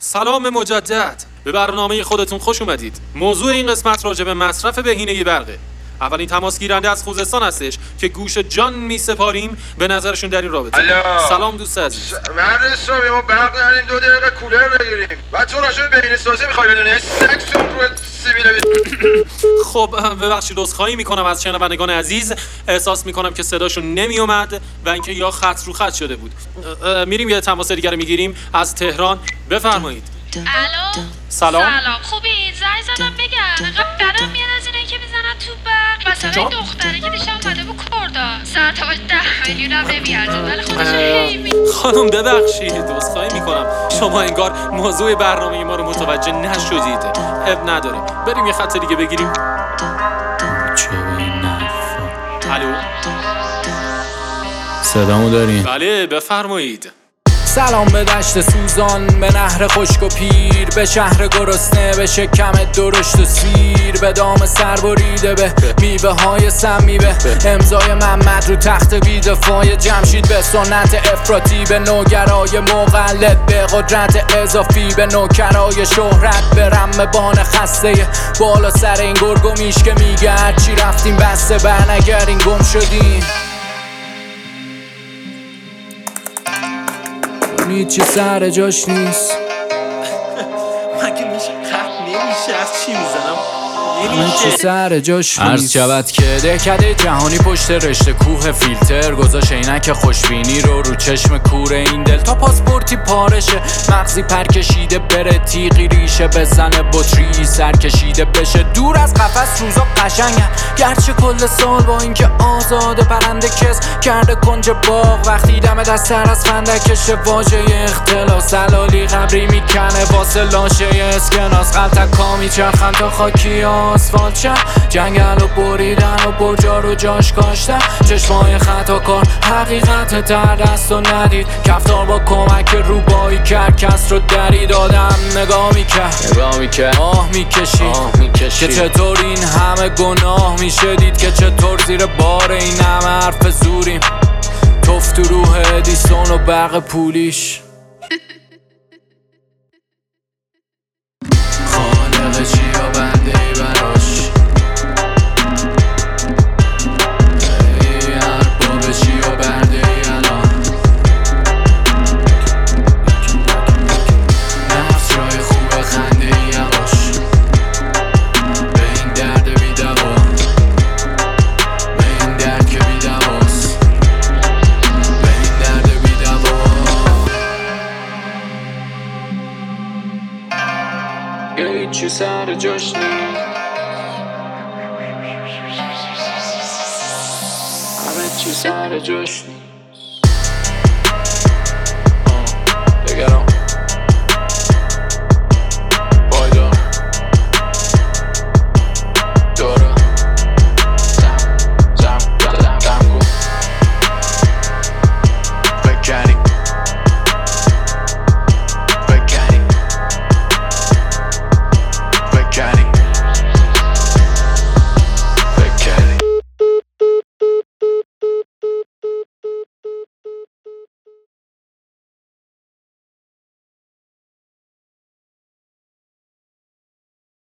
سلام مجدد. به برنامه خودتون خوش اومدید. موضوع این قسمت راجع به مصرف بهینه برقه. اولین تماس گیرنده از خوزستان هستش که گوش جان میسپاریم به نظرشون در این رابطه. سلام دوست عزیز. مرد حسابی ما برق نداریم 2 دقیقه کولر بگیریم. بعد تو راجع به بهینه سازی می‌خوای بدونی؟ سکسون رو سیبیل. خب ببخشید عذرخواهی میکنم از شنوندگان عزیز. احساس میکنم که صداشون نمیومد و اینکه یا خط رو خط شده بود. میریم یه تماس دیگه رو میگیریم از تهران. بفرمایید. الو سلام. خوبی؟ زنگ زدم بگم انقدر بدم میاد از اینایی که میزنن تو برق. مثلا این دختره که دیشب اومده بود کردا ساعتاش 10 میلیون هم نمیارزه ولی خودش هی خانم ببخشید عذرخواهی میکنم، شما انگار موضوع برنامه ما رو متوجه نشدید. اب نداره، بریم یه خط دیگه بگیریم. چه به این نفا؟ الو صدامو دارین؟ بله بفرمایید. سلام به دشت سوزان، به نهر خشک و پیر، به شهر گرسنه، به شکم درشت و سیر، به دام سر بریده، به میوه های سمی، به امضای محمد رو تخت بیدفاع جمشید، به سنت افراطی، به نوگرای مقلد، به قدرت اضافی، به نوکرای شهرت، به رمبان خسته بالا سر این گرگ و میش که میگه هرچی رفتیم بسته برنگردین گم شدیم. هیچی سر جاش نیست. مگه میشه خط نمیشه؟ از چی میزنم؟ هیچی سر جاش نیست. عرض شود که دهکده جهانی پشت رشته کوه فیلتر گذاشت عینک خوشبینی رو چشم کور این دل تا پاسپورتی پارشه، مغزی پرکشیده بره تیغی ریشه بزنه بطری سر کشیده بشه دور از قفس. روزا قشنگن گرچه کل سال با اینکه آزاده پرنده کس کرده کنج باغ وقتی دم دست سر از فندکش واژه اختلاس علالی قبری میکنه واسه لاشه اسکناس قلتکا میچرخن تا خاکی آسفالت شد جنگل و بریدن و برجا رو جاش کاشتن چشمای خطا کار حقیقت تر دست و ندید کفتار با کمک روبایی کرد کس رو درید آدم نگاه میکرد آه میکشید که چطور این همه گناه میشه دید که چطور زیر بار این همه حرف زوریم توف تو روح ادیسون و برق پولیش. خالق چی یا بنده ای براش ای ارباب چی یا بنده ای الان نفس جای خوب خنده ای یواش به این درد بی دوا به این درد که بی دواست به این درد بی دوا. هیچی سر جاش نیست. همه چی سر جاش نیست.